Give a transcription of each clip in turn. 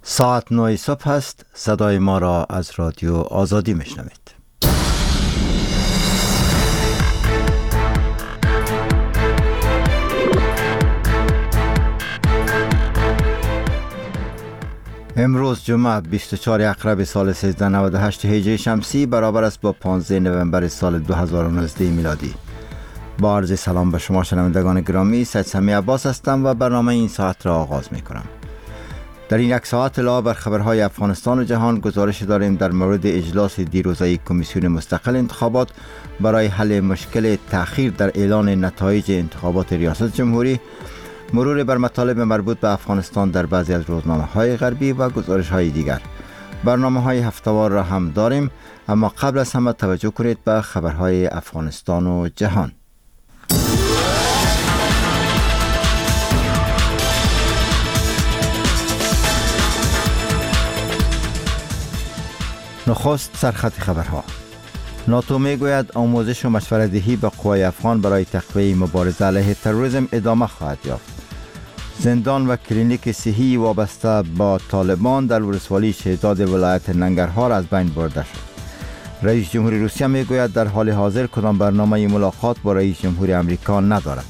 ساعت 9 صبح است. صدای ما را از رادیو آزادی میشنوید. امروز جمعه 24 اقرب سال 1398 هجری شمسی برابر است با 15 نوامبر سال 2019 میلادی. با عرض سلام به شما شنوندگان گرامی، سید سمی عباس هستم و برنامه این ساعت را آغاز می کنم. در این یک ساعت علاوه بر خبرهای افغانستان و جهان گزارش داریم در مورد اجلاس دیروزه کمیسیون مستقل انتخابات برای حل مشکل تأخیر در اعلان نتایج انتخابات ریاست جمهوری، مرور بر مطالب مربوط به افغانستان در بعضی از روزنامه‌های غربی و گزارش‌های دیگر. برنامه‌های هفته‌وار را هم داریم، اما قبل از همه توجه کنید به خبرهای افغانستان و جهان. نخست سرخط خبرها. ناتو میگوید آموزش و مشورت دهی به قوای افغان برای تقویه مبارزه علیه تروریسم ادامه خواهد یافت. زندان و کلینیک صحی وابسته با طالبان در ولسوالی شهزاد ولایت ننگرهار از بین برده شد. رئیس جمهوری روسیه میگوید در حال حاضر کدام برنامه ملاقات با رئیس جمهوری امریکا ندارد.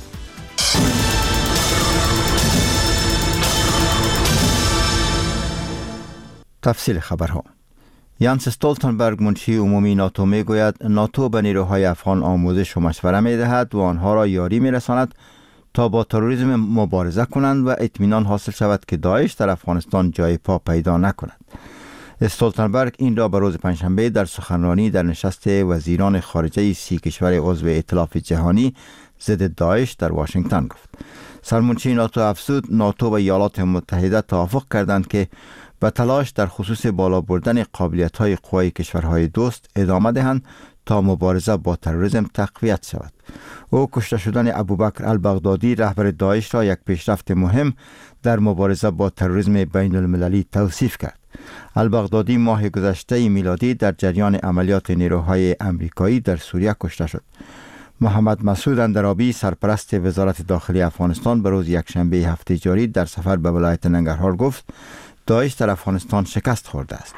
تفصیل خبرها. یانس استولتنبرگ منشی عمومی ناتو میگوید ناتو به نیروهای افغان آموزش و مشوره میدهد و آنها را یاری میرساند تا با تروریسم مبارزه کنند و اطمینان حاصل شود که داعش در افغانستان جای پا پیدا نکند. استولتنبرگ این را به روز پنجشنبه در سخنرانی در نشست وزیران خارجه 30 کشور عضو ائتلاف جهانی ضد داعش در واشنگتن گفت. سرمنشی ناتو افزود ناتو و ایالات متحده توافق کردند که به تلاش در خصوص بالا بردن قابلیت‌های قوای کشورهای دوست ادامه دهند تا مبارزه با تروریسم تقویت شود. او کشته شدن ابوبکر البغدادی رهبر داعش را یک پیشرفت مهم در مبارزه با تروریسم بین المللی توصیف کرد. البغدادی ماه گذشته میلادی در جریان عملیات نیروهای امریکایی در سوریه کشته شد. محمد مسعود اندرابی سرپرست وزارت داخلی افغانستان به روز یکشنبه هفته جاری در سفر به ولایت ننگرهار گفت داعش در افغانستان شکست خورده است.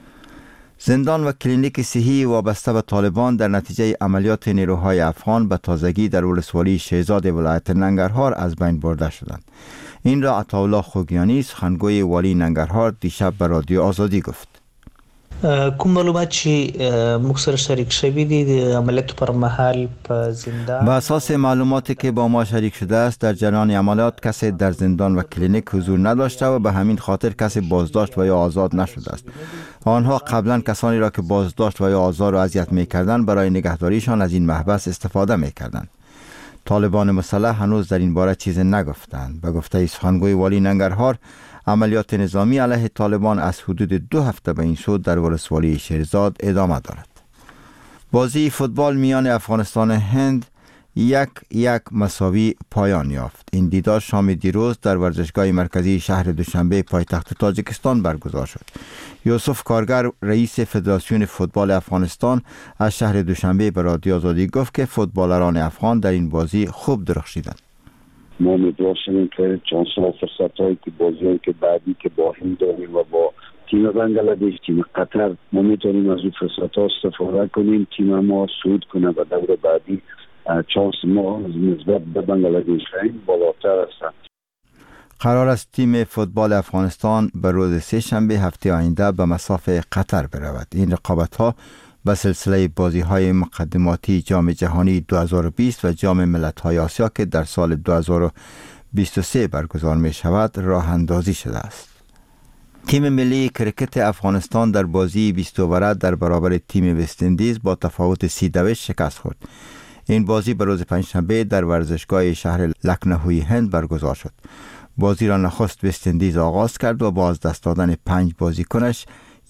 زندان و کلینیک صحی وابسته به طالبان در نتیجه عملیات نیروهای افغان به تازگی در ولسوالی شهزاد ولایت ننگرهار از بین برده شدند. این را عطاالله خوگیانی سخنگوی والی ننگرهار دیشب به رادیو آزادی گفت. کوم معلومات چې موږ سره شریک شوي دي د عملیاتو پر مهال په زندان با اساس معلوماتی که با ما شریک شده است در جریان عملیات کسی در زندان و کلینیک حضور نداشته و به همین خاطر کسی بازداشت و یا آزاد نشده است. آنها قبلا کسانی را که بازداشت و یا آزار و اذیت می‌کردند برای نگهداریشان از این محبس استفاده می‌کردند. طالبان مسلح هنوز در این باره چیزی نگفتند. به گفته سخنگوی والی ننگرهار عملیات نظامی علیه طالبان از حدود 2 هفته به این سو در ولسوالی شهرزاد ادامه دارد. بازی فوتبال میان افغانستان و هند 1-1 مساوی پایان یافت. این دیدار شام دیروز در ورزشگاه مرکزی شهر دوشنبه پایتخت تاجیکستان برگزار شد. یوسف کارگر رئیس فدراسیون فوتبال افغانستان از شهر دوشنبه به رادیو آزادی گفت که فوتبالران افغان در این بازی خوب درخشیدند. ما امیدوار شدیم که چانس‌ها و فرصت‌هایی که بازی‌هایی که بعدی که با هند داریم و با تیم بنگلادش، تیم قطر، ما میتونیم از این فرصت‌ها استفاده کنیم. تیم ما صعود کنه و دور بعدی چانس ما نسبت به بنگلادش بالاتر است. قرار است تیم فوتبال افغانستان به روز سه شنبه هفته آینده به مسافه قطر برود. این رقابت‌ها به سلسله بازی‌های مقدماتی جام جهانی 2020 و جام ملت‌های آسیا که در سال 2023 برگزار می‌شود راه اندازی شده است. تیم ملی کرکت افغانستان در بازی 20 اوره در برابر تیم وست اندیز با تفاوت 30 شکست خورد. این بازی به روز پنجشنبه در ورزشگاه شهر لکنهوی هند برگزار شد. بازی را نخست وست اندیز آغاز کرد و با از دست دادن 5 بازیکنش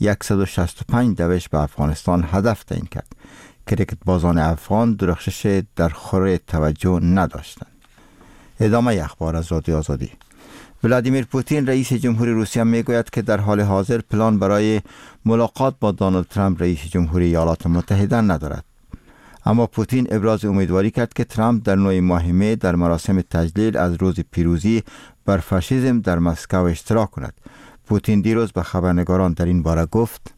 165 دوش به افغانستان هدف تعیین کرد. کرکت بازان افغان درخشش در خور توجه نداشتند. ادامه اخبار از رادیو آزادی. ولادیمیر پوتین رئیس جمهوری روسیه میگوید که در حال حاضر پلان برای ملاقات با دونالد ترامپ رئیس جمهوری ایالات متحده ندارد. اما پوتین ابراز امیدواری کرد که ترامپ در 9 ماه می در مراسم تجلیل از روز پیروزی بر فاشیسم در مسکو اشتراک کند. پوتین دیروز به خبرنگاران در این باره گفت: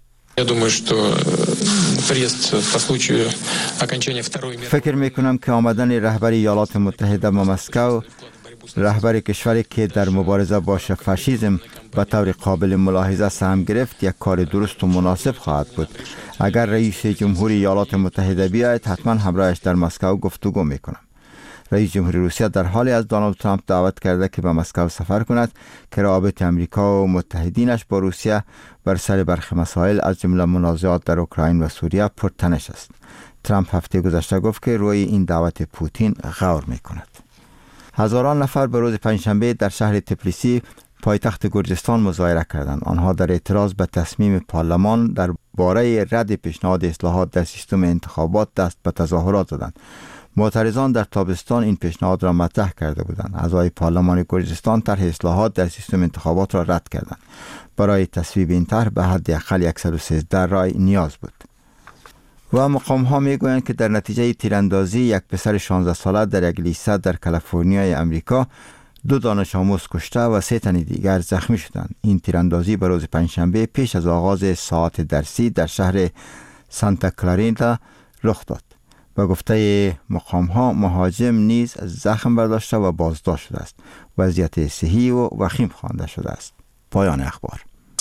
فکر میکنم که آمدن رهبر ایالات متحده به مسکو، رهبر کشوری که در مبارزه با فاشیسم به طور قابل ملاحظه سهم گرفت، یک کار درست و مناسب خواهد بود. اگر رئیس جمهوری ایالات متحده بیاید، حتما همراهش در مسکو گفتگو میکنم. رئیس جمهوری روسیه در حالی از دونالد ترامپ دعوت کرده که به مسکو سفر کند که روابط امریکا و متحدینش با روسیه بر سر برخی مسائل از جمله منازعات در اوکراین و سوریه پرتنش است. ترامپ هفته گذشته گفت که روی این دعوت پوتین غور میکند. هزاران نفر به روز پنجشنبه در شهر تبلیسی پایتخت گرجستان مظاهره کردند. آنها در اعتراض به تصمیم پارلمان در باره رد پیشنهاد اصلاحات در سیستم انتخابات دست به تظاهرات زدند. معترضان در تابستان این پیشنهاد را مطرح کرده بودند. اعضای پارلمان گرجستان طرح اصلاحات در سیستم انتخابات را رد کردند. برای تصویب این طرح به حداقل 113 رای نیاز بود. و مقام ها می گویند که در نتیجه تیراندازی یک پسر 16 ساله در یک لیسه در کالیفرنیا امریکا 2 دانش آموز کشته و 3 تن دیگر زخمی شدند. این تیراندازی به روز پنجشنبه پیش از آغاز ساعت درسی در شهر سانتا کلاریتا رخ داد. به گفته مقام ها مهاجم نیز زخم برداشته و بازداشت شده است. وضعیت صحی و وخیم خوانده شده است. پایان اخبار.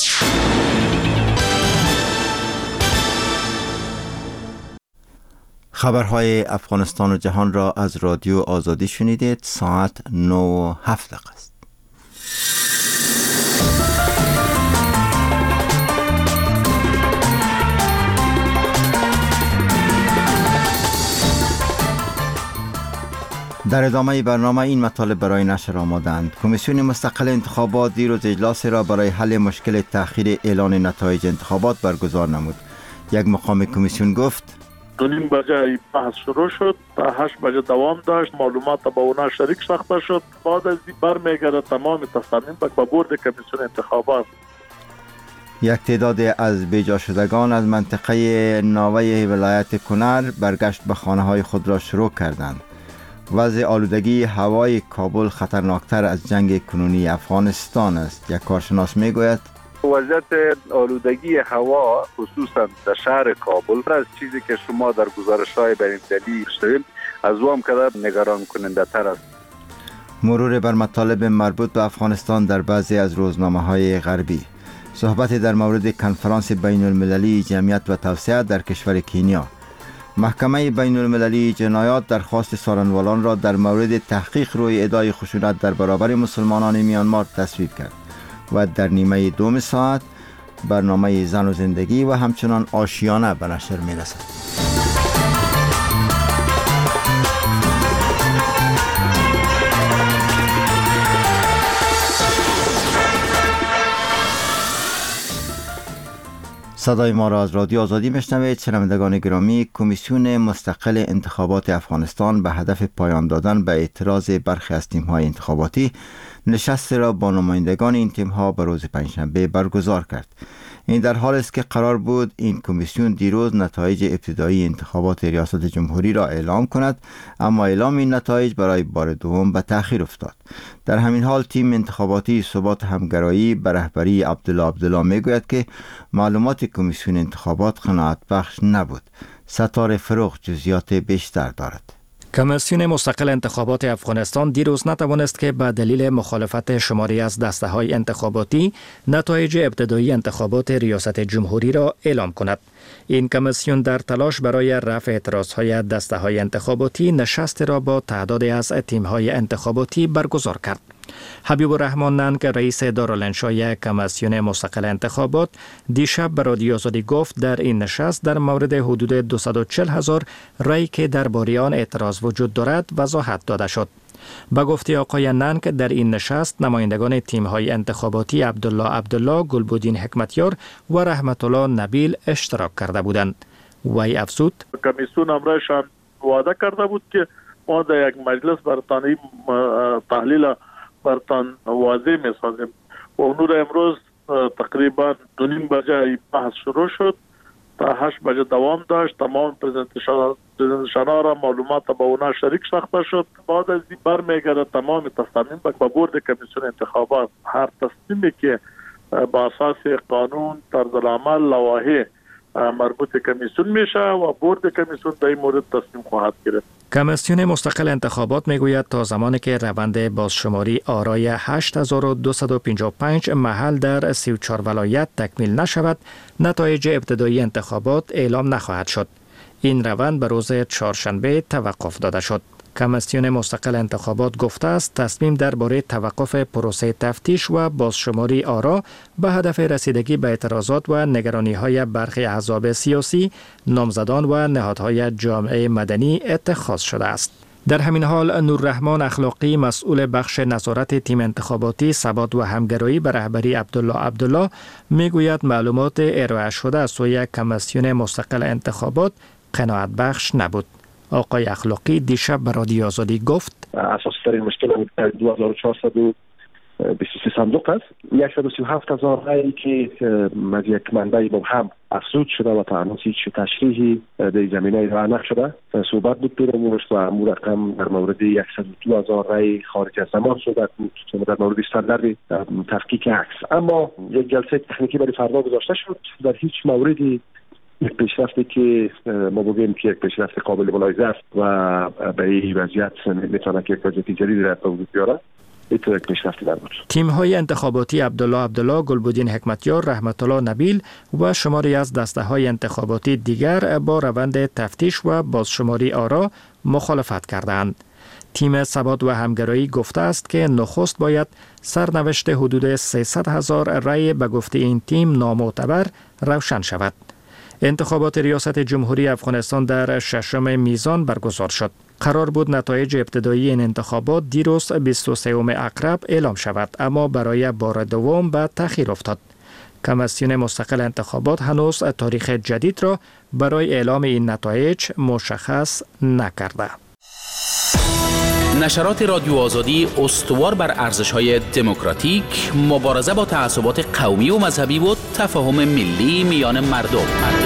خبرهای افغانستان و جهان را از رادیو آزادی شنیدید. ساعت 9:07 است. در ادامه برنامه این مطالب برای نشر آمادند. کمیسیون مستقل انتخابات دیروز اجلاس را برای حل مشکل تأخیر اعلان نتایج انتخابات برگزار نمود. یک مقام کمیسیون گفت: 2:30 بجه بحث شروع شد تا 8 بجه دوام داشت. معلومات با اونا شریک ساخته شد. بعد از این برمیگرده تمام تصامیم به بورد کمیسیون انتخابات. یک تعداد از بیجا شدگان از منطقه ناوه ولایت کنر برگشت به خانه های خود را شروع کردند. وضع آلودگی هوای کابل خطرناکتر از جنگ کنونی افغانستان است. یک کارشناس میگوید: وضعیت آلودگی هوا خصوصا در شهر کابل از چیزی که شما در گزارش‌های بین‌المللی شنیدید از وام کده نگران کننده تر است. مرور بر مطالب مربوط به افغانستان در بعضی از روزنامه‌های غربی. صحبت در مورد کنفرانس بین‌المللی جمعیت و توسعه در کشور کنیا. محکمه بین‌المللی جنایات درخواست سارنوالان را در مورد تحقیق روی ادعای خشونت در برابر مسلمانان میانمار تصویب کرد. و در نیمه دوم ساعت برنامه زن و زندگی و همچنان آشیانه به نشر می رسد. صدای ما را از رادیو آزادی میشنوید. شنوندگان گرامی، کمیسیون مستقل انتخابات افغانستان به هدف پایان دادن به اعتراض برخی از تیم‌های انتخاباتی نشست را با نمایندگان این تیم‌ها به روز پنجشنبه برگزار کرد. این در حالی است که قرار بود این کمیسیون دیروز نتایج ابتدایی انتخابات ریاست جمهوری را اعلام کند، اما اعلام این نتایج برای بار دوم به تأخیر افتاد. در همین حال تیم انتخاباتی ثبات همگرایی به رهبری عبدالله میگوید که معلومات کمیسیون انتخابات قناعت بخش نبود. ستاره فروغ جزئیات بیشتر دارد. کمیسیون مستقل انتخابات افغانستان دیروز نتوانست که به دلیل مخالفت شماری از دسته‌های انتخاباتی نتایج ابتدایی انتخابات ریاست جمهوری را اعلام کند. این کمیسیون در تلاش برای رفع اعتراضهای دسته‌های انتخاباتی نشست را با تعدادی از تیم‌های انتخاباتی برگزار کرد. حبیب الرحمن ننگ رئیس دارالانشای کمیسیون مستقل انتخابات دیشب به رادیو آزادی گفت در این نشست در مورد حدود 240,000 رای که درباره آن اعتراض وجود دارد وضاحت داده شد. به گفته آقای ننگ در این نشست نمایندگان تیم‌های انتخاباتی عبدالله، گلبودین حکمتیار و رحمت الله نبیل اشتراک کرده بودند. وی افزود: کمیسیون امرشان وعده کرده بود که ما در یک مجلس برتانی تحلیل برتان واضح می‌سازیم و اونو امروز تقریبا 2:30 بجه بحث شروع شد تا 8 بجه دوام داشت. تمام پرزنتیشن شنارا معلومات با اونا شریک ساخته شد. بعد از این برمیگرده تمام تصامیم به بورد کمیسیون انتخابات. هر تصمیمی که با اساس قانون، طرز العمل، لوایح مربوط کمیسیون میشه و بورد کمیسیون در این مورد تصمیم خواهد گرفت. کمیسیون مستقل انتخابات میگوید تا زمانی که روند بازشماری آرای 8255 محل در 34 ولایت تکمیل نشود، نتایج ابتدایی انتخابات اعلام نخواهد شد. این روند به روز چهارشنبه توقف داده شد. کمیسیون مستقل انتخابات گفته است تصمیم درباره توقف پروسه تفتیش و بازشماری آرا به هدف رسیدگی به اعتراضات و نگرانی‌های برخی احزاب سیاسی، نامزدان و نهادهای جامعه مدنی اتخاذ شده است. در همین حال نوررحمان اخلاقی مسئول بخش نظارت تیم انتخاباتی ثبات و همگرایی به رهبری عبدالله میگوید معلومات ارائه شده از سوی کمیسیون مستقل انتخابات قناعت بخش نبود. آقای اخلاقی دیشب به رادیو آزادی گفت اساس ترین مشکل 2423 صندوق است. 137,000 رای که از یک منبع مبهم افزود شده و تا هنوز هیچ تشریحی در زمینه ارائه نشده. صحبت بود پیرامونش و امور رقم در مورد 102,000 رای خارج از زمان صحبت بود در مورد استاندارد تفکیک عکس. اما یک جلسه تکنیکی برای فردا گذاشته شد. در هیچ موردی یک پیشرفتی که ما بگیم که یک پیشرفت قابل ملاحظه است و به این وضعیت میتونه که یک وضعیت جدیدی را به وجود بیاره، یک پیشرفتی نبود. تیم‌های انتخاباتی عبدالله، گلبدین حکمتیار، رحمت الله نبیل و شماری از دسته‌های انتخاباتی دیگر با روند تفتیش و بازشماری آرا مخالفت کردند. تیم ثبات و همگرایی گفته است که نخست باید سرنوشت حدود 300,000 رای به گفته این تیم نامعتبر روشن شود. انتخابات ریاست جمهوری افغانستان در 6 میزان برگزار شد. قرار بود نتایج ابتدایی این انتخابات دیروز 23 اکرب اعلام شود، اما برای بار دوم به تأخیر افتاد. کمیسیون مستقل انتخابات هنوز تاریخ جدید را برای اعلام این نتایج مشخص نکرده. نشرات رادیو آزادی استوار بر ارزش‌های دموکراتیک، مبارزه با تعصبات قومی و مذهبی و تفاهم ملی میان مردم.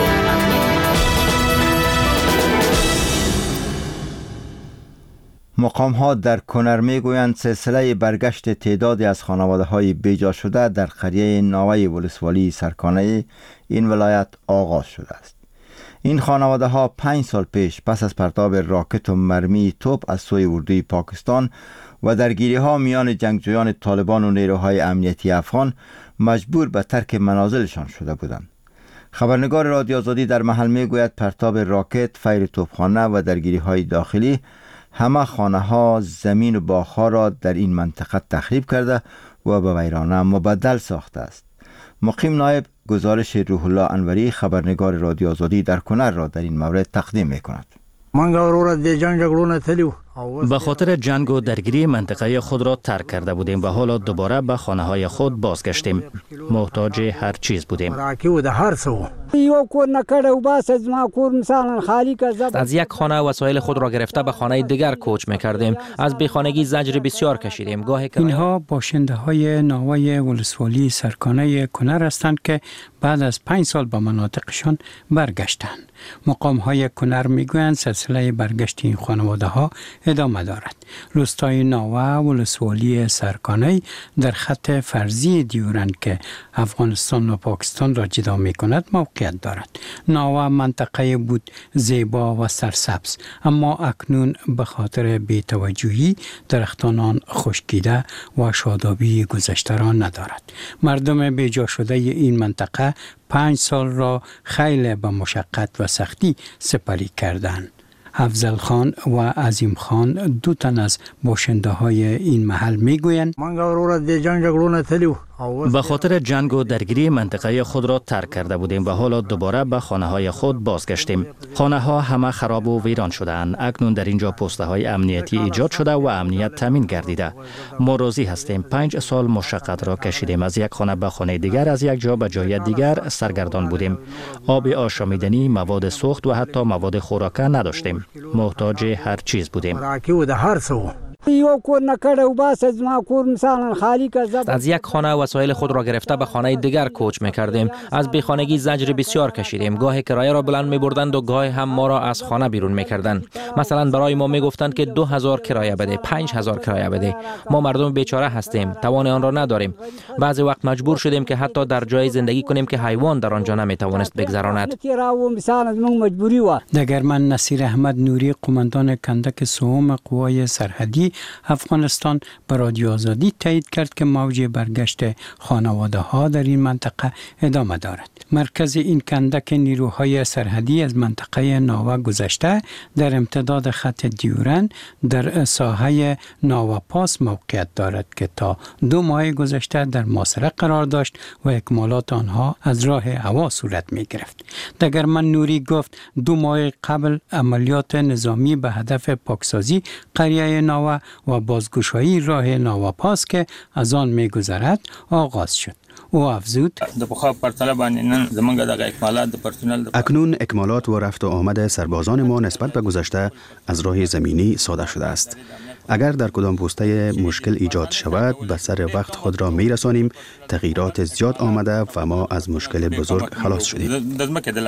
مقام‌ها در کنر میگویند سلسله برگشت تعدادی از خانواده‌های بیجا شده در قریه ناوه ولسوالی سرکانه این ولایت آغاز شده است. این خانواده ها 5 سال پیش پس از پرتاب راکت و مرمی توپ از سوی اردوی پاکستان و درگیری ها میان جنگجویان طالبان و نیروهای امنیتی افغان مجبور به ترک منازلشان شده بودند. خبرنگار رادیو آزادی در محل میگوید پرتاب راکت، فیر توپخانه و درگیری های داخلی همه خانه ها، زمین و باغ‌ها را در این منطقه تخریب کرده و به ویرانه مبدل ساخته است. مقیم نایب گزارش روح الله انوری خبرنگار رادیو آزادی در کنر را در این مورد تقدیم می‌کند. به خاطر جنگ و درگیری منطقه خود را ترک کرده بودیم و حالا دوباره به خانه های خود بازگشتیم. محتاج هر چیز بودیم. از یک خانه وسایل خود را گرفته به خانه دیگر کوچ می‌کردیم. از بیخانگی زجر بسیار کشیدیم. اینها باشنده های ناوه ولسوالی سرکانه کنر هستند که بعد از 5 سال به مناطقشان برگشتند. مقام های کنر میگویند سلسله برگشت این خانواده ها ادامه دارد. روستای ناوه ولسوالی سرکانه در خط فرضی دیورند که افغانستان و پاکستان را جدا می کند موقعیت دارد. ناوه منطقه بود زیبا و سرسبز، اما اکنون به خاطر بی‌توجهی درختان آن خشکیده و شادابی گذشته را ندارد. مردم بیجا شده این منطقه 5 سال را خیلی به مشقت و سختی سپری کردند. افضل خان و عظیم خان 2 تن از باشنده های این محل میگویند به خاطر جنگ و درگیری منطقه خود را ترک کرده بودیم و حالا دوباره به خانه های خود بازگشتیم. خانه ها همه خراب و ویران شده‌اند. اکنون در اینجا پسته های امنیتی ایجاد شده و امنیت تامین گردیده. ما راضی هستیم. 5 سال مشقت را کشیدیم. از یک خانه به خانه دیگر، از یک جا به جای دیگر سرگردان بودیم. آب آشامیدنی، مواد سوخت و حتی مواد خوراکه نداشتیم. محتاج هر چیز بودیم. یو کور نکړه او بس از ما کور مثلا خالی که از یک خانه وسایل خود را گرفته به خانه دیگر کوچ می‌کردیم. از بیخانگی زجر بسیار کشیدیم. گاه کرایه را بلند می‌بردند و گاه هم ما را از خانه بیرون می‌کردند. مثلا برای ما می‌گفتند که 2000 کرایه بده، 5000 کرایه بده. ما مردم بیچاره هستیم، توان آن را نداریم. بعضی وقت مجبور شدیم که حتی در جای زندگی کنیم که حیوان در آنجا نمی‌توانست بگذراند. دگرمن نصیر احمد نوری قماندان کندک سوم قوای سرحدی افغانستان به رادیو آزادی تایید کرد که موج برگشت خانواده ها در این منطقه ادامه دارد. مرکز این کندک نیروهای سرحدی از منطقه ناوا گذشته در امتداد خط دیورن در ساحه ناوا پاس موقعیت دارد که تا 2 ماه گذشته در محاصره قرار داشت و اکمالات آنها از راه هوا صورت می گرفت. دگرمن نوری گفت 2 ماه قبل عملیات نظامی به هدف پاکسازی قریه ناوا و بازگشایی راه ناوا پاس که از آن می گذرد آغاز شد. او افزود اکنون اکمالات و رفت و آمد سربازان ما نسبت به گذشته از راه زمینی ساده شده است. اگر در کدام پوسته مشکل ایجاد شود به سر وقت خود را می رسانیم. تغییرات زیاد آمده و ما از مشکل بزرگ خلاص شدیم.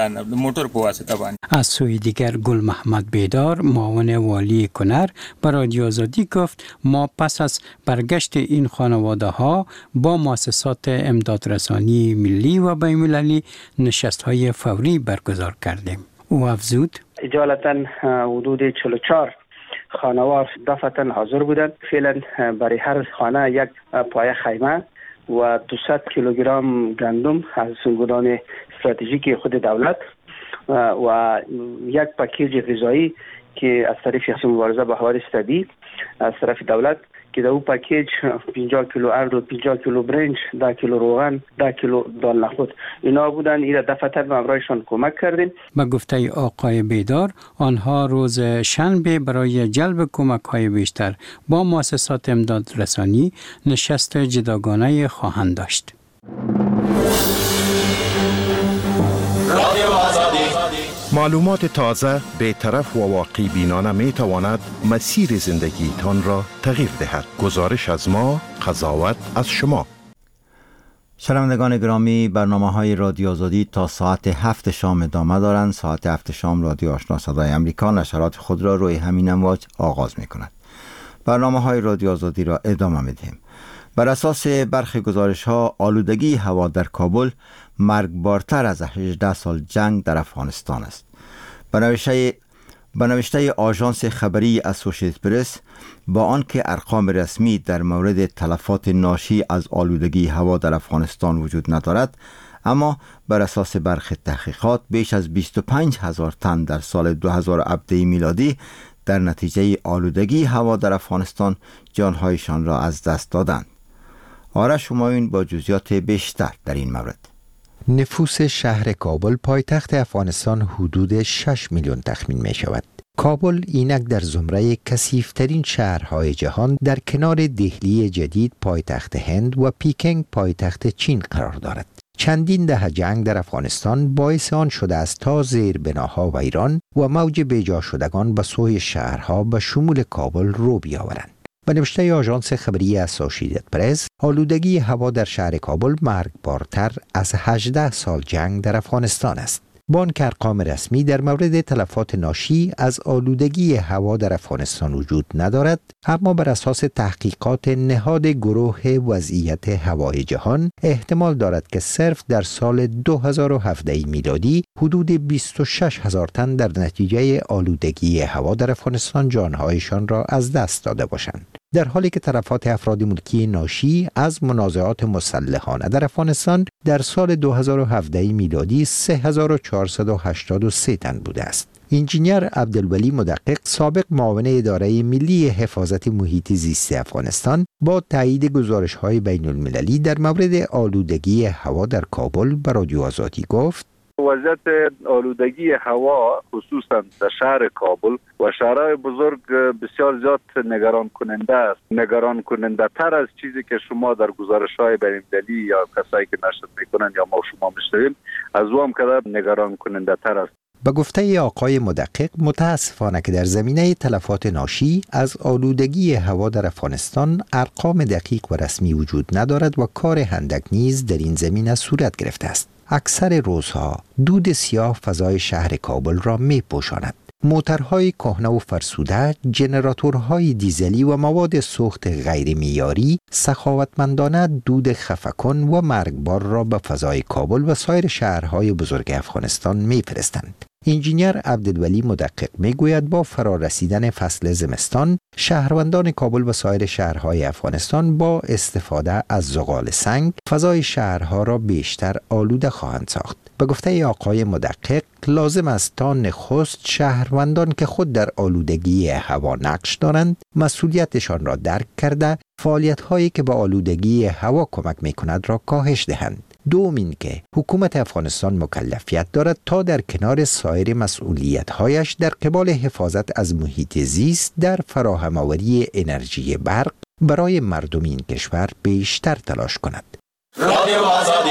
از سوی دیگر گل محمد بیدار معاون والی کنر به رادیو آزادی گفت ما پس از برگشت این خانواده ها با مؤسسات امدادرسانی ملی و بین‌المللی نشست های فوری برگزار کردیم. او افزود اجالتا حدود 44 خانوار دفعتا حاضر بودند. فعلا برای هر خانه یک پایه خیمه و 200 کیلوگرم گندم از گودام استراتژیک خود دولت و یک پکیج غذایی که از طرف مبارزه با حوادث طبیعی از طرف دولت که در او پکیج 50 کیلو ارد و 50 کیلو برنج، 10 کیلو روغن، 10 کیلو دال نخود اینا بودن. این دفعه به همراهشان کمک کردیم. به گفته آقای بیدار آنها روز شنبه برای جلب کمک های بیشتر با مؤسسات امدادرسانی نشست جداگانه خواهند داشت. معلومات تازه، بی‌طرف و واقعی بینانه می تواند مسیر زندگی تان را تغییر دهد. گزارش از ما، قضاوت از شما. شنوندگان گرامی، برنامه‌های رادیو آزادی تا ساعت 7 شام ادامه دارند. ساعت 7 شام رادیو آشنا صدای امریکا نشرات خود را روی همین امواج آغاز می‌کند. برنامه‌های رادیو آزادی را ادامه می‌دهیم. بر اساس برخی گزارش‌ها آلودگی هوا در کابل مرگبارتر از 18 سال جنگ در افغانستان است. به نوشته آژانس خبری اسوسییتد پرس، با آنکه ارقام رسمی در مورد تلفات ناشی از آلودگی هوا در افغانستان وجود ندارد، اما بر اساس برخی تحقیقات بیش از 25,000 تن در سال 2017 میلادی در نتیجه آلودگی هوا در افغانستان جانهایشان را از دست دادند. آرش همایون با جزئیات بیشتر در این مورد. نفوس شهر کابل پایتخت افغانستان حدود 6 میلیون تخمین می شود. کابل اینک در زمره کثیف‌ترین شهرهای جهان در کنار دهلی جدید پایتخت هند و پیکنگ پایتخت چین قرار دارد. چندین دهه جنگ در افغانستان باعث آن شده است تا زیربناها ویران و موج بیجا شدگان به سوی شهرها به شمول کابل رو بیاورند. به نوشته آژانس خبری اسوسییتد پرس، آلودگی هوا در شهر کابل مرگبارتر از 18 سال جنگ در افغانستان است. با آنکه ارقام رسمی در مورد تلفات ناشی از آلودگی هوا در افغانستان وجود ندارد، اما بر اساس تحقیقات نهاد گروه وضعیت هوای جهان احتمال دارد که صرف در سال 2017 میلادی حدود 26,000 تن در نتیجه آلودگی هوا در افغانستان جانهایشان را از دست داده باشند. در حالی که تلفات افراد ملکی ناشی از منازعات مسلحانه در افغانستان در سال 2017 میلادی 3483 تن بوده است. انجینیر عبدالولی مدقق، سابق معاون اداره ملی حفاظت محیط زیست افغانستان، با تایید گزارش‌های بین‌المللی در مورد آلودگی هوا در کابل به رادیو آزادی گفت: وضعیت آلودگی هوا خصوصا در شهر کابل و شهرهای بزرگ بسیار زیاد نگران کننده است. نگران کننده تر از چیزی که شما در گزارش‌های بین‌المللی یا کسایی که نشر میکنن یا ما شما میشنویم از او هم که نگران کننده تر است. به گفته آقای مدقق، متاسفانه که در زمینه تلفات ناشی از آلودگی هوا در افغانستان ارقام دقیق و رسمی وجود ندارد و کار هندک نیز در این زمینه صورت گرفته است. اکثر روزها دود سیاه فضای شهر کابل را می پوشاند. موترهای کهنه و فرسوده، جنراتورهای دیزلی و مواد سوخت غیر معیاری سخاوتمندانه دود خفه‌کن و مرگبار را به فضای کابل و سایر شهرهای بزرگ افغانستان می‌فرستند. انجینیر عبدالولی مدقق میگوید با فرارسیدن فصل زمستان، شهروندان کابل و سایر شهرهای افغانستان با استفاده از زغال سنگ فضای شهرها را بیشتر آلوده خواهند ساخت. به گفته آقای مدقق، لازم است تا نخست شهروندان که خود در آلودگی هوا نقش دارند مسئولیتشان را درک کرده فعالیت‌هایی که به آلودگی هوا کمک می‌کند را کاهش دهند. دوم که حکومت افغانستان مکلفیت دارد تا در کنار سایر مسئولیت‌هایش در قبال حفاظت از محیط زیست در فراهم‌آوری انرژی برق برای مردم این کشور بیشتر تلاش کند. رادیو آزادی.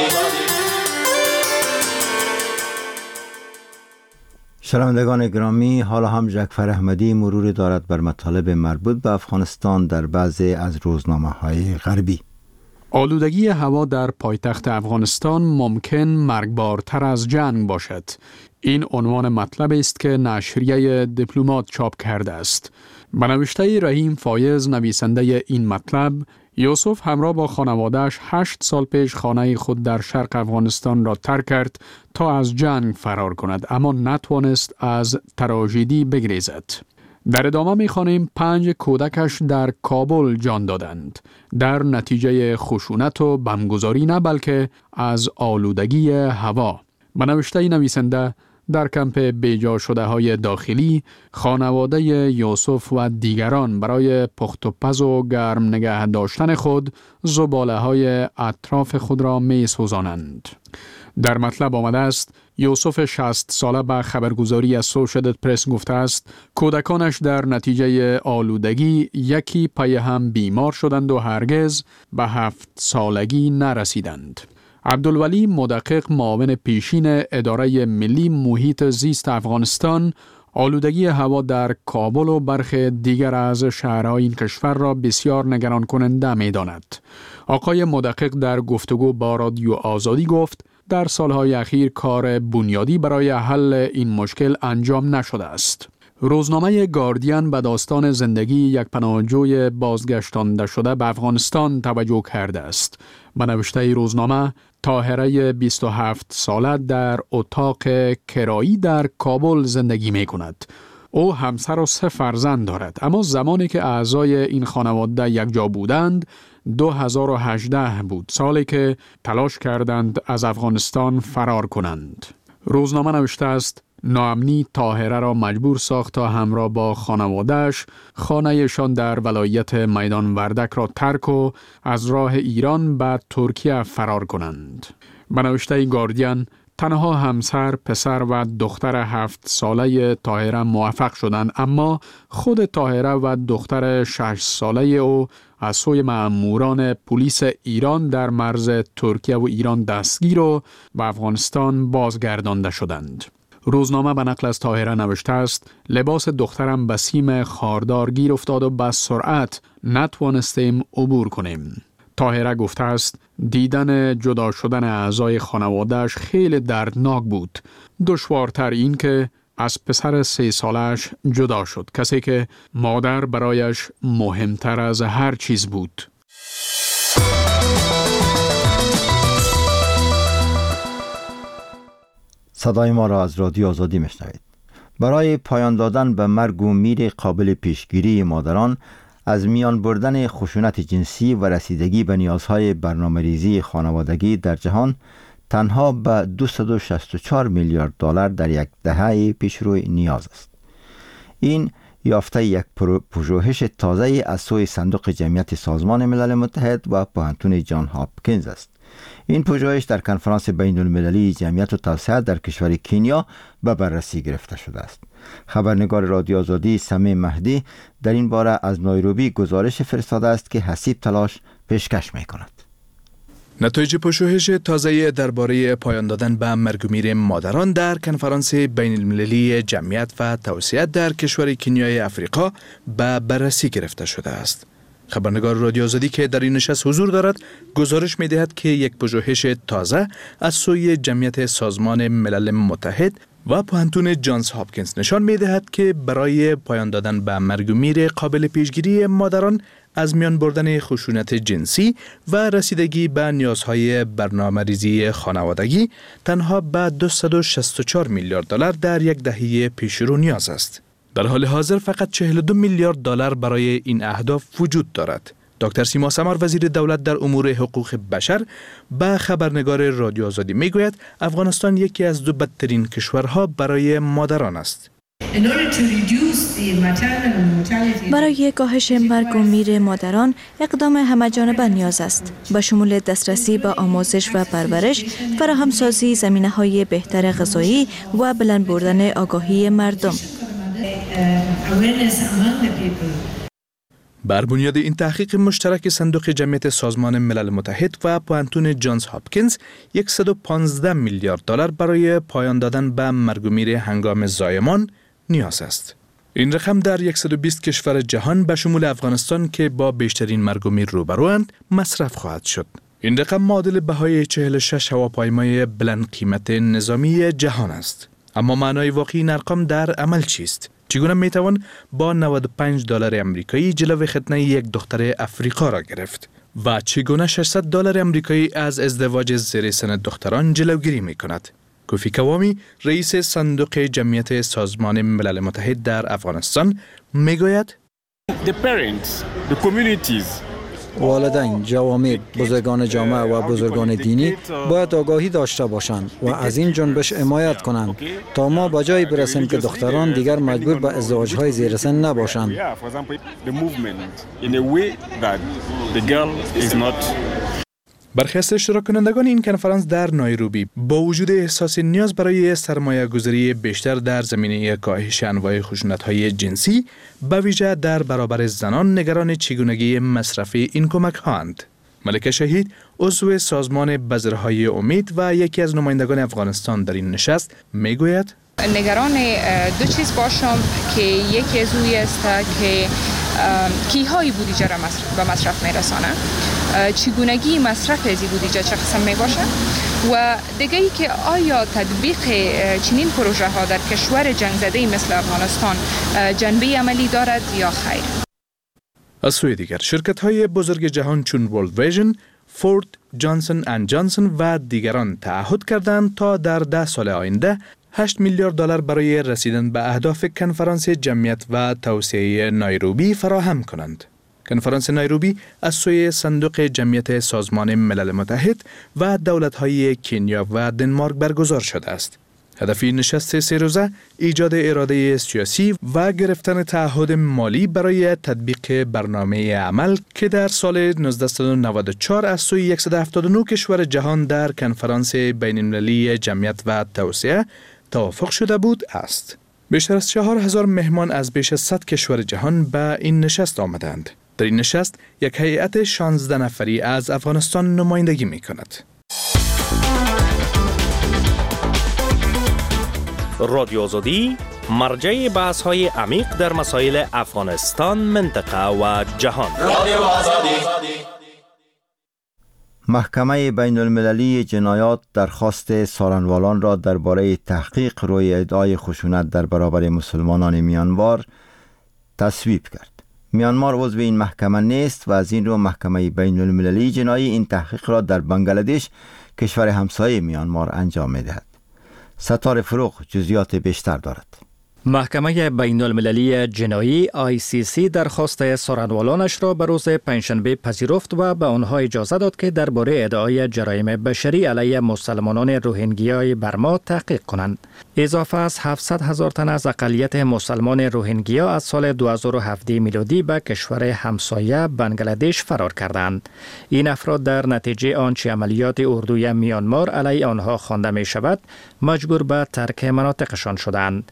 شنوندگان گرامی، حالا هم جعفر احمدی مروری دارد بر مطالب مربوط به افغانستان در بعضی از روزنامه‌های غربی. آلودگی هوا در پایتخت افغانستان ممکن مرگبارتر از جنگ باشد. این عنوان مطلب است که نشریه دیپلمات چاپ کرده است. به نوشته رحیم فایز نویسنده این مطلب، یوسف همراه با خانواده‌اش 8 سال پیش خانه خود در شرق افغانستان را ترک کرد تا از جنگ فرار کند، اما نتوانست از تراژدی بگریزد. در ادامه می‌خوانیم 5 کودکش در کابل جان دادند، در نتیجه خشونت و بمبگذاری نه بلکه از آلودگی هوا. به نوشته نویسنده، در کمپ بیجا شده های داخلی، خانواده یوسف و دیگران برای پخت و پز و گرم نگه داشتن خود زباله های اطراف خود را می سوزانند. در مطلب آمده است یوسف 60 ساله به خبرگزاری اسوشییتد پرس گفته است کودکانش در نتیجه آلودگی یکی پی هم بیمار شدند و هرگز به 7 سالگی نرسیدند. عبدالولی مدقق معاون پیشین اداره ملی محیط زیست افغانستان، آلودگی هوا در کابل و برخی دیگر از شهرهای این کشور را بسیار نگران کننده می داند. آقای مدقق در گفتگو با رادیو آزادی گفت در سالهای اخیر کار بنیادی برای حل این مشکل انجام نشده است. روزنامه گاردین به داستان زندگی یک پناهجوی بازگشتانده شده به افغانستان توجه کرده است. به نوشته روزنامه، طاهره 27 ساله در اتاق کرایی در کابل زندگی می کند. او همسر و 3 فرزند دارد، اما زمانی که اعضای این خانواده یک جا بودند 2018 بود، سالی که تلاش کردند از افغانستان فرار کنند. روزنامه نوشته است ناامنی طاهره را مجبور ساخت تا همراه با خانواده‌اش خانه‌شان در ولایت میدان وردک را ترک و از راه ایران به ترکیه فرار کنند. به نوشته گاردین، تنها همسر، پسر و دختر 7 ساله طاهره موفق شدند، اما خود طاهره و دختر 6 ساله او از سوی مأموران پلیس ایران در مرز ترکیه و ایران دستگیر و به افغانستان بازگردانده شدند. روزنامه به نقل از طاهره نوشته است لباس دخترم به سیم خاردار گیر افتاد و به سرعت نتوانستیم عبور کنیم. طاهره گفته است دیدن جدا شدن اعضای خانواده‌اش خیلی دردناک بود. دشوارتر این که از پسر 3 سالش جدا شد، کسی که مادر برایش مهمتر از هر چیز بود. صدای ما را از رادیو آزادی میشنوید. برای پایان دادن به مرگ و میر قابل پیشگیری مادران، از میان بردن خشونت جنسی و رسیدگی به نیازهای برنامه‌ریزی خانوادگی در جهان تنها به 264 میلیارد دلار در یک دهه پیشروی نیاز است. این یافته یک پژوهش تازه از سوی صندوق جمعیت سازمان ملل متحد و پوهنتون جان هاپکینز است. این پژوهش در کنفرانس بین المللی جمعیت و توسعه در کشور کنیا به بررسی گرفته شده است. خبرنگار رادیو آزادی سمیم مهدی در این باره از نایروبی گزارش فرستاده است که حسیب تلاش پیشکش می کند. نتایج پژوهش تازه درباره پایان دادن به مرگ و میر مادران در کنفرانس بین المللی جمعیت و توسعه در کشور کنیای افریقا به بررسی گرفته شده است. خبرنگار رادیو آزادی که در این نشست حضور دارد گزارش می دهد که یک پژوهش تازه از سوی جمعیت سازمان ملل متحد و پوهنتون جانز هاپکینز نشان می دهد که برای پایان دادن به مرگ و میر قابل پیشگیری مادران از میان بردن خشونت جنسی و رسیدگی به نیازهای برنامه‌ریزی خانوادگی تنها به 264 میلیارد دلار در یک دهه پیش رو نیاز است. در حال حاضر فقط 42 میلیارد دلار برای این اهداف وجود دارد. دکتر سیما سمر وزیر دولت در امور حقوق بشر به خبرنگار رادیو آزادی میگوید افغانستان یکی از 2 بدترین کشورها برای مادران است. برای کاهش مرگ و میر مادران اقدام همه‌جانبه نیاز است، به شمول دسترسی به آموزش و پرورش، فراهمسازی زمینه‌های بهتر غذایی و بلند بردن آگاهی مردم. بر بنیاد این تحقیق مشترک صندوق جمعیت سازمان ملل متحد و پوهنتون جانز هاپکینز 115 میلیارد دلار برای پایان دادن به مرگ و میر هنگام زایمان نیاز است. این رقم در 120 کشور جهان به شمول افغانستان که با بیشترین مرگ و میر روبروند مصرف خواهد شد. این رقم معادل بهای 46 هواپیمای بلند قیمت نظامی جهان است. اما معنای واقعی این ارقام در عمل چیست؟ چگونه میتوان با 95 دلار آمریکایی جلوی ختنه یک دختر افریقا را گرفت و چگونه 600 دلار آمریکایی از ازدواج زیر سن دختران جلوگیری میکند؟ کوفی کوامی رئیس صندوق جمعیت سازمان ملل متحد در افغانستان میگوید والدین، جوامع، بزرگان جامعه و بزرگان دینی باید آگاهی داشته باشند و از این جنبش حمایت کنند تا ما به جایی برسیم که دختران دیگر مجبور به ازدواج‌های زیر سن نباشند. برخی از اشتراک کنندگان این کنفرانس در نایروبی با وجود احساس نیاز برای سرمایه گذاری بیشتر در زمینه کاهش انواع خشونت‌های جنسی به ویژه در برابر زنان نگران چگونگی مصرف این کمک‌هاند. ملکه شهید عضو سازمان بذرهای امید و یکی از نمایندگان افغانستان در این نشست میگوید نگران 2 چیز باشم که یکی از اوی است که کیهای بودجه را به مصرف میرسانه، چگونگی مصرف از این بودجه چه قسم می باشه و دیگه ای که آیا تطبیق چنین پروژه ها در کشور جنگ زده مثل افغانستان جنبه عملی دارد یا خیر. از سوی دیگر شرکت های بزرگ جهان چون ورلد ویژن، فورد، جانسن اند جانسن و دیگران تعهد کردند تا در 10 سال آینده 8 میلیارد دلار برای رسیدن به اهداف کنفرانس جمعیت و توسعه نایروبی فراهم کنند. کنفرانس نایروبی از سوی صندوق جمعیت سازمان ملل متحد و دولت‌های کنیا و دنمارک برگزار شده است. هدف نشست 3 روزه ایجاد اراده سیاسی و گرفتن تعهد مالی برای تطبیق برنامه عمل که در سال 1994 از سوی 179 کشور جهان در کنفرانس بین المللی جمعیت و توسعه توافق شده بود است. بیشتر از 4000 مهمان از بیش از 100 کشور جهان به این نشست آمدند. در این نشست یک هیئت 16 نفری از افغانستان نمایندگی می کند. رادیو آزادی مرجع بحث‌های عمیق در مسائل افغانستان، منطقه و جهان. رادیو آزادی. محکمه بین المللی جنایات درخواست سارنوالان را درباره تحقیق روی ادعای خشونت در برابر مسلمانان میانمار تصویب کرد. میانمار عضو این محکمه نیست و از این رو محکمه بین المللی جنایی این تحقیق را در بنگلادش، کشور همسایه میانمار، انجام می‌دهد. ستاره فروغ جزئیات بیشتر دارد. محکمه بین المللی جنایی ICC درخواست سارنوالانش را به روز پنجشنبه پذیرفت و به آنها اجازه داد که درباره ادعای جرایم بشری علیه مسلمانان روهینگیای برما تحقیق کنند. اضافه از 700,000 تن از اقلیت مسلمان روهینگیا از سال 2017 میلادی به کشور همسایه بنگلادش فرار کردند. این افراد در نتیجه آنچه عملیات اردوی میانمار علیه آنها خوانده می شود مجبور به ترک مناطقشان شدند.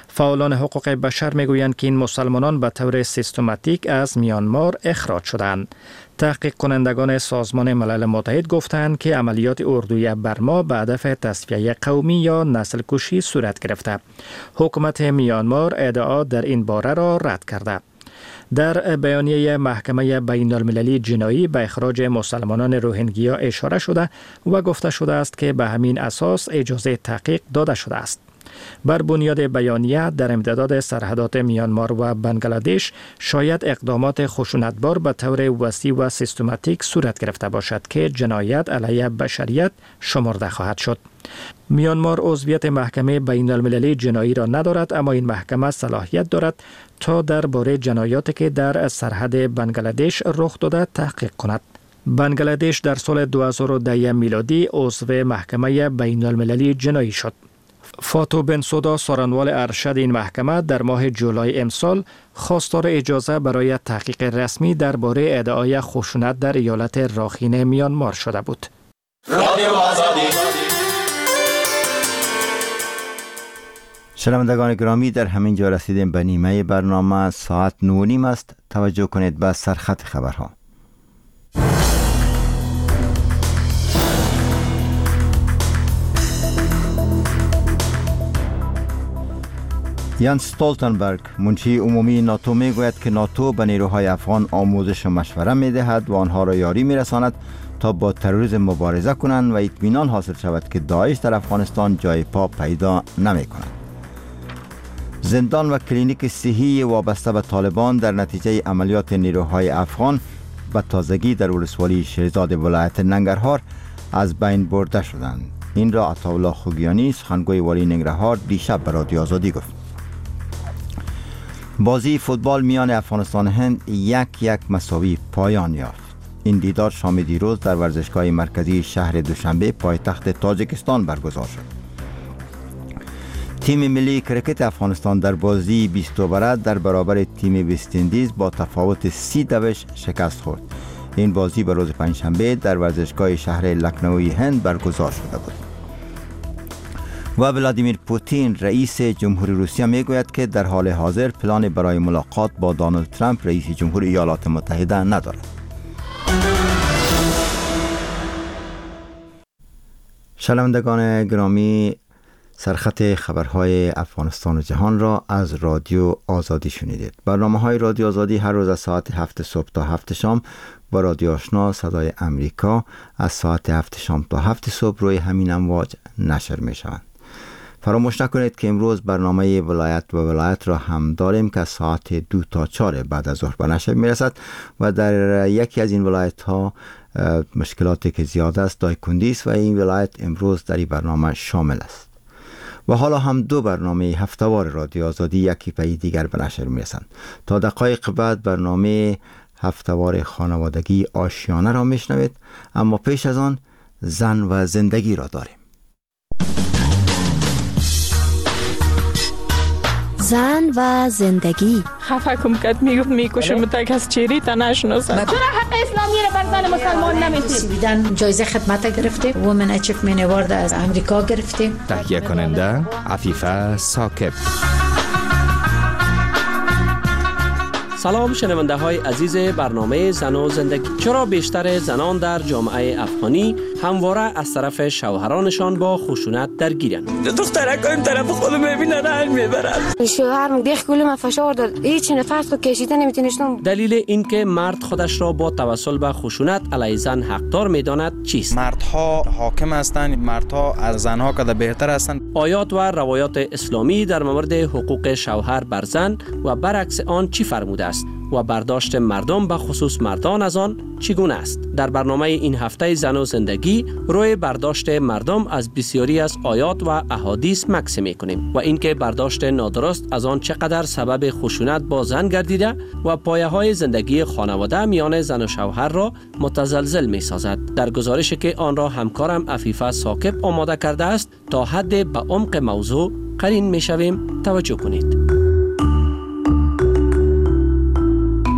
فعالان حقوق بشر میگویند که این مسلمانان به طور سیستماتیک از میانمار اخراج شدند. تحقیق کنندگان سازمان ملل متحد گفتند که عملیات اردوی برما به هدف تصفیه قومی یا نسل کشی صورت گرفته. حکومت میانمار ادعا در این باره را رد کرده. در بیانیه محکمه بین المللی جنایی به اخراج مسلمانان روهینگیا اشاره شده و گفته شده است که به همین اساس اجازه تحقیق داده شده است. بر بنیاد بیانیه در امتداد سرحدات میانمار و بنگلادش شاید اقدامات خشونتبار به طور وسیع و سیستماتیک صورت گرفته باشد که جنایت علیه بشریت شمرده خواهد شد. میانمار عضویت محکمه بین المللی جنایی را ندارد، اما این محکمه صلاحیت دارد تا درباره جنایاتی که در سرحد بنگلادش رخ داده تحقیق کند. بنگلادش در سال 2010 میلادی عضو محکمه بین المللی جنایی شد. فاتو بنسودا سارنوال ارشد این محکمه در ماه جولای امسال خواستار اجازه برای تحقیق رسمی درباره ادعای خشونت در ایالت راخین میانمار شده بود. شنوندگان گرامی، در همین جا رسیدیم به نیمه برنامه. ساعت 9:30 است. توجه کنید به سرخط خبرها. یانس استولتنبرگ منشی عمومی ناتو می گوید که ناتو به نیروهای افغان آموزش و مشوره می دهد و آنها را یاری می رساند تا با تروریسم مبارزه کنند و اطمینان حاصل شود که داعش در افغانستان جای پا پیدا نمی کند. زندان و کلینیک صحی وابسته به طالبان در نتیجه عملیات نیروهای افغان به تازگی در ولسوالی شیرزاد ولایت ننگرهار از بین برده شدند. این را عطاالله خوگیانی سخنگوی والی ننگرهار دیشب به رادیو آزادی گفت. بازی فوتبال میان افغانستان و هند 1-1 مساوی پایان یافت. این دیدار شام دیروز در ورزشگاه مرکزی شهر دوشنبه پایتخت تاجیکستان برگزار شد. تیم ملی کرکت افغانستان در بازی 20 اووره در برابر تیم وست اندیز با تفاوت 30 شکست خورد. این بازی به روز پنجشنبه در ورزشگاه شهر لکنوی هند برگزار شده بود. و ولادیمیر پوتین رئیس جمهوری روسیه میگوید که در حال حاضر پلان برای ملاقات با دونالد ترامپ رئیس جمهور ایالات متحده ندارد. شنوندگان گرامی، سرخط خبرهای افغانستان و جهان را از رادیو آزادی شنیدید. برنامه‌های رادیو آزادی هر روز از ساعت 7 صبح تا 7 شام با رادیو آشنا صدای امریکا از ساعت 7 شام تا 7 صبح روی همین امواج نشر می شوند. فراموش نکنید که امروز برنامه ولایت و ولایت را هم داریم که ساعت 2 تا 4 بعد از ظهر به نشر می رسد و در یکی از این ولایت ها مشکلاتی که زیاد است دایکندی است و این ولایت امروز در این برنامه شامل است. و حالا هم 2 برنامه هفتهوار رادیو آزادی یکی پی دیگر به نشر می رسند. تا دقایق بعد برنامه هفتهوار خانوادگی آشیانه را می شنوید، اما پیش از آن زن و زندگی را داریم. زن و زندگی. خفه کم کد میکشم تک از چیری تا نشناسم. چرا حق اسلامی را بر زن مسلمان نمیتید؟ سویدن جایزه خدمت گرفته، وومن اچیومنت اوارد از امریکا گرفته. تهیه کننده عفیفه ثاقب. سلام شنونده های عزیز برنامه زن و زندگی. چرا بیشتر زنان در جامعه افغانی همواره از طرف شوهرانشان با خشونت درگیرند؟ دخترک این طرف خود میبینه رنج میبرد. شوهرم دیگه کلی من فشار داد، هیچ نفس رو کشیده نمیتونستم. دلیل این که مرد خودش را با توسل به خشونت علیه زن حقدار میداند چیست؟ مردها حاکم هستند، مردها از زنها کده بهتر هستند. آیات و روایات اسلامی در مورد حقوق شوهر بر زن و برعکس آن چی فرموده است و برداشت مردم به خصوص مردان از آن چگونه است؟ در برنامه این هفته زن و زندگی روی برداشت مردم از بسیاری از آیات و احادیث مکث می‌کنیم و اینکه برداشت نادرست از آن چقدر سبب خشونت با زن گردیده و پایه‌های زندگی خانواده میان زن و شوهر را متزلزل می‌سازد. در گزارشی که آن را همکارم عفیفه ثاقب آماده کرده است تا حد به عمق موضوع قرین می‌شویم. توجه کنید.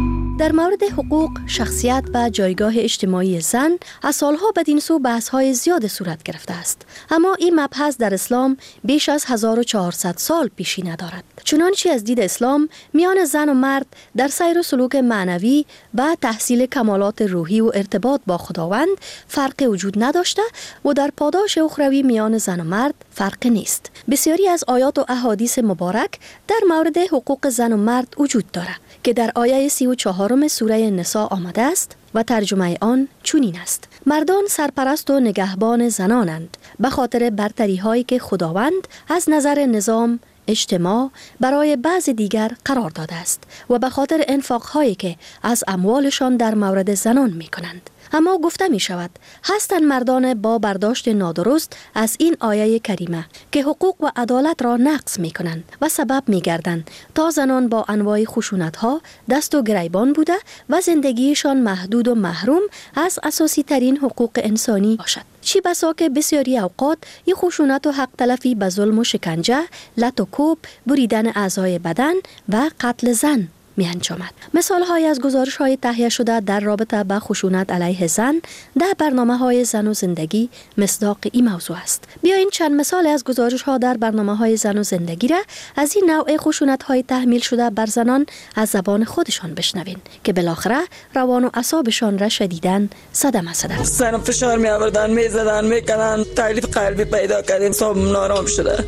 در مورد حقوق، شخصیت و جایگاه اجتماعی زن از سالها بدین سو بحث‌های زیاد صورت گرفته است. اما این مبحث در اسلام بیش از 1400 سال پیشینه دارد. چنانچه از دید اسلام میان زن و مرد در سیر و سلوک معنوی و تحصیل کمالات روحی و ارتباط با خداوند فرق وجود نداشته و در پاداش اخروی میان زن و مرد فرق نیست. بسیاری از آیات و احادیث مبارک در مورد حقوق زن و مرد وجود دارد که در آیه 34 سوره نساء آمده است و ترجمه آن چنین است: مردان سرپرست و نگهبان زنانند به خاطر برتری هایی که خداوند از نظر نظام اجتماع برای بعض دیگر قرار داده است و به خاطر انفاق هایی که از اموالشان در مورد زنان می کنند. اما گفته می شود هستند مردان با برداشت نادرست از این آیه کریمه که حقوق و عدالت را نقض می کنند و سبب می گردند تا زنان با انواع خشونت ها دست و گریبان بوده و زندگیشان محدود و محروم از اساسی ترین حقوق انسانی باشد. چی بسا که بسیاری اوقات این خشونت و حق تلفی به ظلم و شکنجه، لط و کوب، بریدن اعضای بدن و قتل زن می انجامد. مثال های از گزارش های تهیه شده در رابطه با خشونت علیه زن در برنامه های زن و زندگی مصداق این موضوع است. بیاین چند مثال از گزارش ها در برنامه های زن و زندگی را از این نوع خشونت های تحمیل شده بر زنان از زبان خودشان بشنوین که بالاخره روان و اعصابشان را شدیداً صدمه زده. سرم فشار می آوردن، می زدن، می کنن، تکلیف قلبی پیدا کردیم، صبح نارام شده.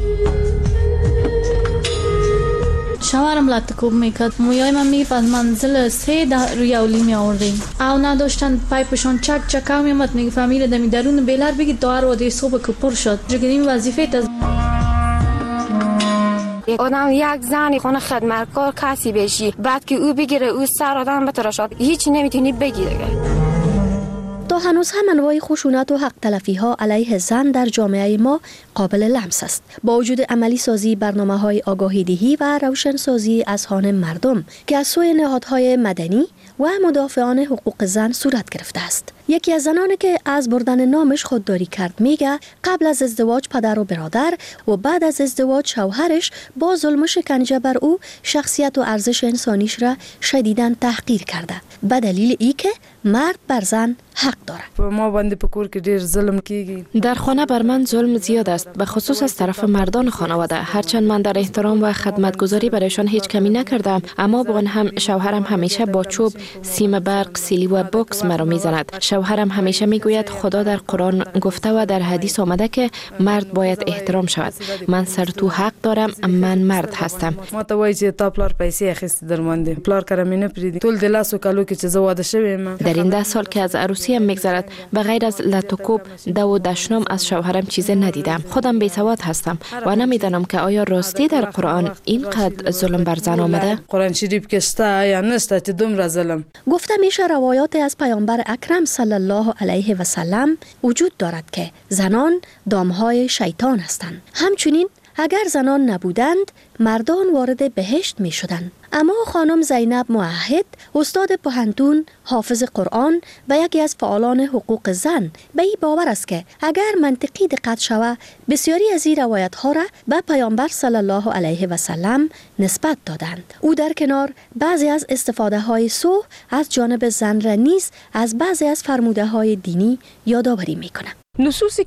شوهرم لطکوب میکرد. مویای من میگفت از منزل 3 روی اولی می آوردیم او نداشتن پایپشان چک میامد. میگه فامیل دمی درون بیلر بگید دار و دی صبح که پر شد جگریم وظیفه از آدم یک زنی خونه خدمتکار کسی بشی بعد که او بگیره او سر آدم بتراشد هیچی نمیتونی بگیره. تا هنوز هم انواع خشونت و حق تلفی ها علیه زن در جامعه ما قابل لمس است. با وجود عملی سازی برنامه های آگاهی دهی و روشن سازی اذهان مردم که از سوی نهادهای مدنی و مدافعان حقوق زن صورت گرفته است. یکی از زنانی که از بردن نامش خودداری کرد میگه قبل از ازدواج پدر و برادر و بعد از ازدواج شوهرش با ظلم و شکنجه بر او شخصیت و ارزش انسانیش را شدیداً تحقیر کرده به دلیل ای که مرد بر زن حق داره. ما باندې په کور کې ډیر ظلم کیږي. در خانه بر من ظلم زیاد است به خصوص از طرف مردان خانواده. هرچند من در احترام و خدمتگزاری برایشان هیچ کمی نکردم اما با آن هم شوهرم همیشه با چوب، سیم برق، سیلی و بوکس مرا میزند. شوهرم همیشه میگوید خدا در قرآن گفته و در حدیث آمده که مرد باید احترام شود. من سر تو حق دارم، من مرد هستم. ما ته وایي چې تا پلار پیسې اخیستې درمانده پلار کرم نه پریدي ټول د لاسو کالو کې چې زه واده شوم. در این 10 سال که از عروسیم میگذرد به غیر از لطوکوب دو و دشنام از شوهرم چیزی ندیدم. خودم بیسواد هستم و نمیدانم که آیا راستی در قرآن اینقدر ظلم بر زن آمده؟ قرآن شریف که ستا یا نستا چې دومره ظلم. گفته میشه روایات از پیامبر اکرم صلی الله علیه و سلم وجود دارد که زنان دامهای شیطان هستند. همچنین اگر زنان نبودند مردان وارد بهشت می شدند. اما خانم زینب موحد استاد پوهنتون، حافظ قرآن و یکی از فعالان حقوق زن به این باور است که اگر منطقی دقت شود بسیاری از این روایت ها را به پیامبر صلی الله علیه و سلم نسبت دادند. او در کنار بعضی از استفاده های سوء از جانب زن را نیز از بعضی از فرموده های دینی یادآوری می کند. نصوصی